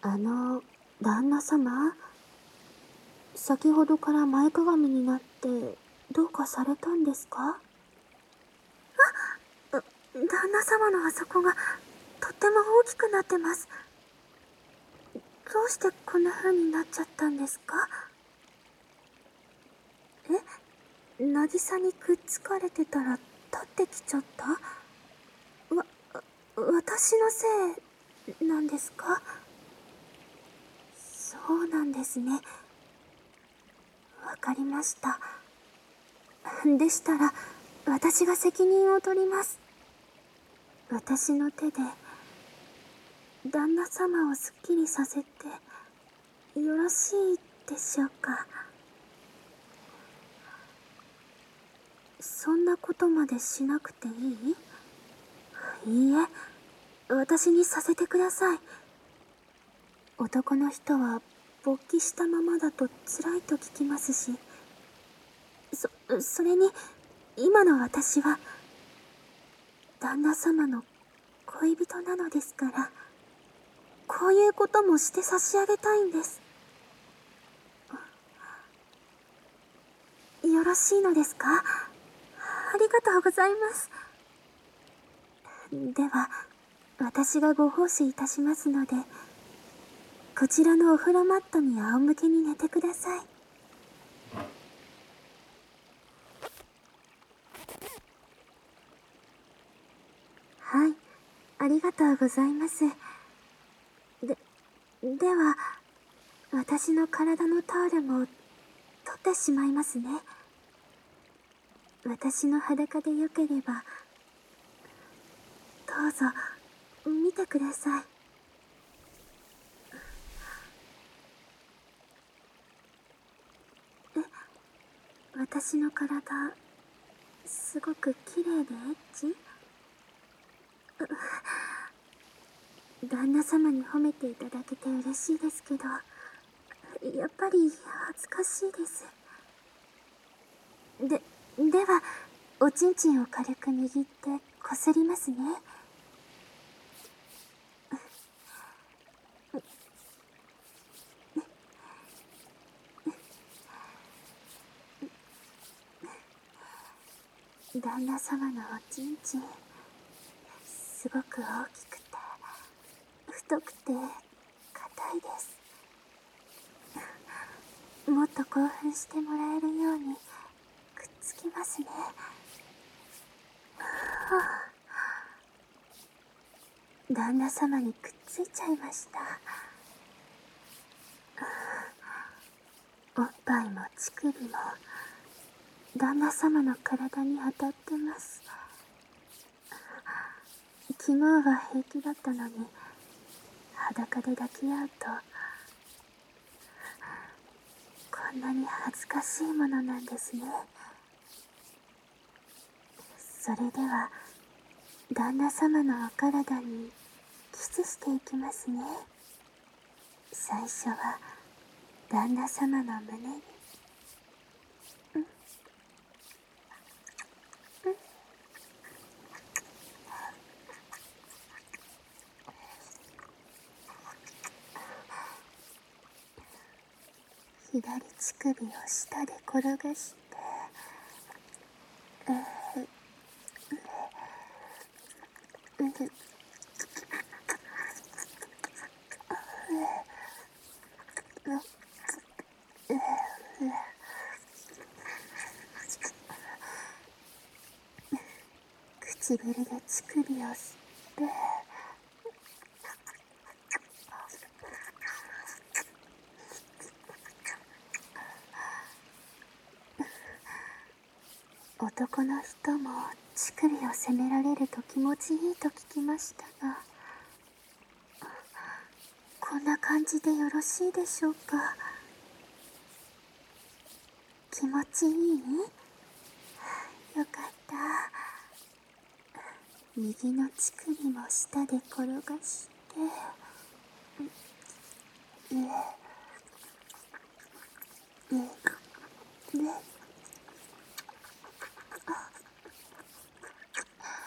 あの、旦那様、先ほどから前かがみになってどうかされたんですか？旦那様のあそこがとっても大きくなってます。どうしてこんな風になっちゃったんですか？渚にくっつかれてたら立ってきちゃった？私のせいなんですか？そうなんですね。わかりました。でしたら、私が責任を取ります。私の手で、旦那様をすっきりさせて、よろしいでしょうか。そんなことまでしなくていい？いいえ、私にさせてください。男の人は勃起したままだと辛いと聞きますし、それに、今の私は、旦那様の恋人なのですから、こういうこともして差し上げたいんです。よろしいのですか？ありがとうございます。では、私がご奉仕いたしますので、こちらのお風呂マットに仰向けに寝てください。はい、ありがとうございます。では、私の体のタオルも取ってしまいますね。私の裸でよければ、どうぞ、見てください。私の体、すごく綺麗でエッチ？旦那様に褒めていただけて嬉しいですけど、やっぱり恥ずかしいです。では、おちんちんを軽く握ってこすりますね。旦那様のおちんちん、すごく大きくて、太くて、硬いです。もっと興奮してもらえるように、くっつきますね。旦那様にくっついちゃいました。おっぱいも乳首も、旦那様の体に当たってます。昨日は平気だったのに、裸で抱き合うと、こんなに恥ずかしいものなんですね。それでは、旦那様のお体にキスしていきますね。最初は、旦那様の胸に。左乳首を下で転がして、唇で乳首を吸って、男の人も乳首を責められると気持ちいいと聞きましたが、こんな感じでよろしいでしょうか。気持ちいい？よかった。右の乳首も下で転がして、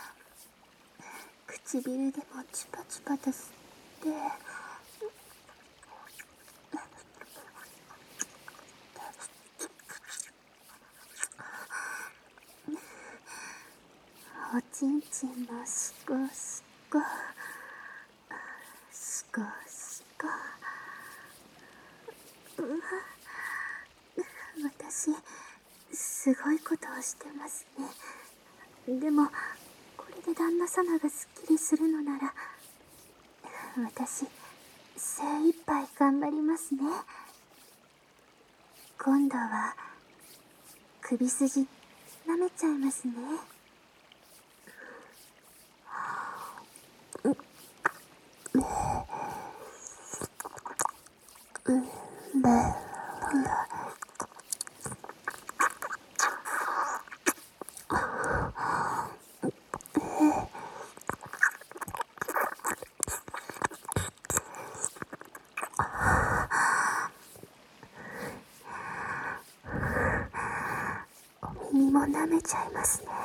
唇でもチュパチュパと吸って、 ちんちんのしこしこ、しこしこ。私、すごいことをしてますね。でも、これで旦那様がすっきりするのなら、私、精一杯頑張りますね。今度は、首筋、舐めちゃいますね。耳も舐めちゃいますね。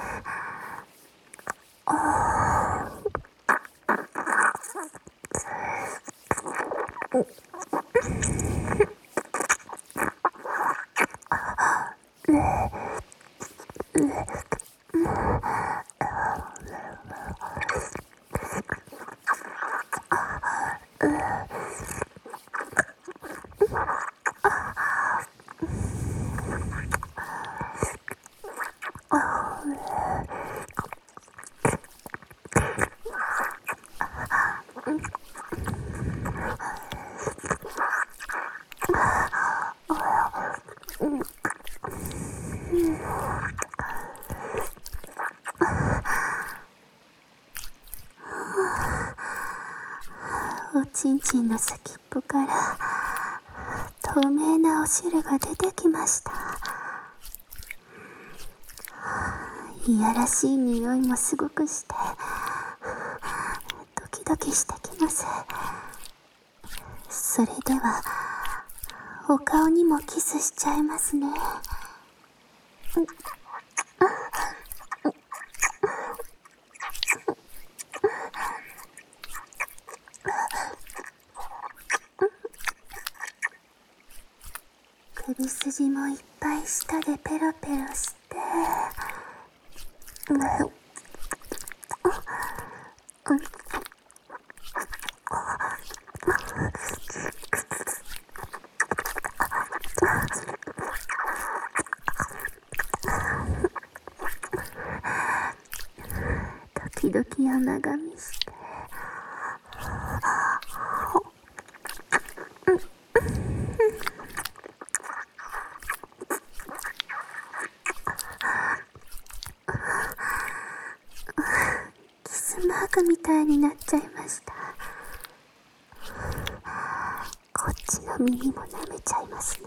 おちんちんの先っぽから透明なお汁が出てきました。いやらしい匂いもすごくしてドキドキしてきます。それではお顔にもキスしちゃいますね。首筋もいっぱい舌でペロペロして、時々甘噛みして、キスマークみたいになっちゃいました。こっちの耳も舐めちゃいますね。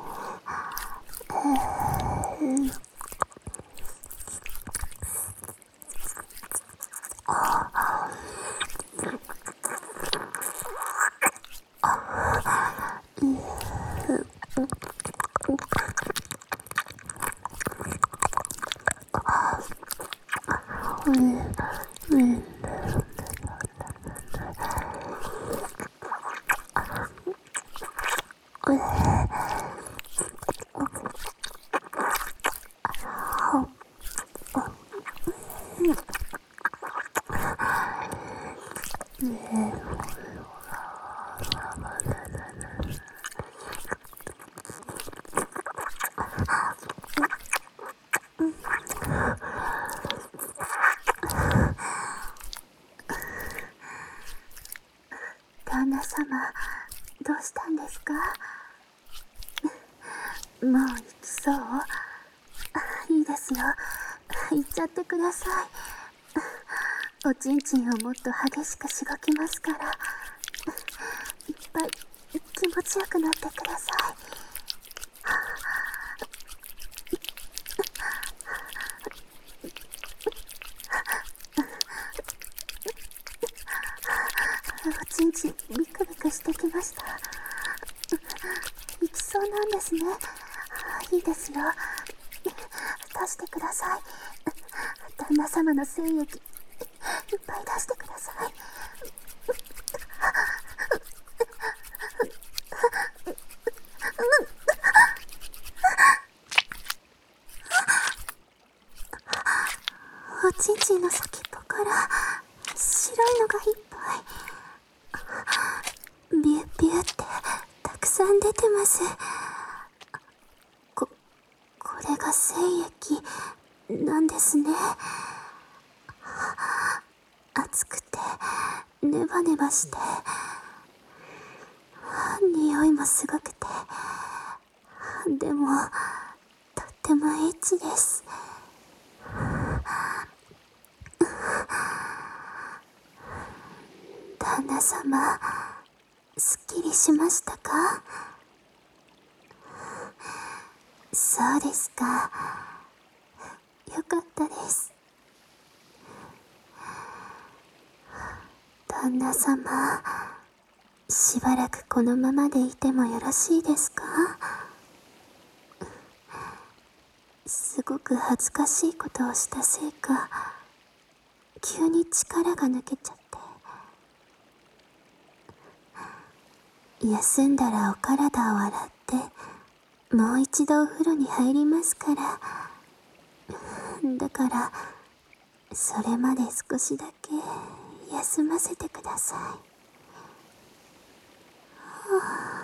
旦那様、どうしたんですか？もう行きそう？いいですよ。行っちゃってください。おちんちんをもっと激しくしごきますから、いっぱい気持ちよくなってください。おちんちんビクビクしてきました。行きそうなんですね。いいですよ。出してください。旦那様の精液いっぱい出してください。おちんちんの先っぽからビュッビュってたくさん出てます。これが精液なんですね。熱くてネバネバして匂いもすごくて、でもとってもエッチです。旦那様、すっきりしましたか？そうですか。よかったです。旦那様、しばらくこのままでいてもよろしいですか？すごく恥ずかしいことをしたせいか、急に力が抜けちゃって。休んだらお体を洗ってもう一度お風呂に入りますから。だからそれまで少しだけ休ませてください。はあ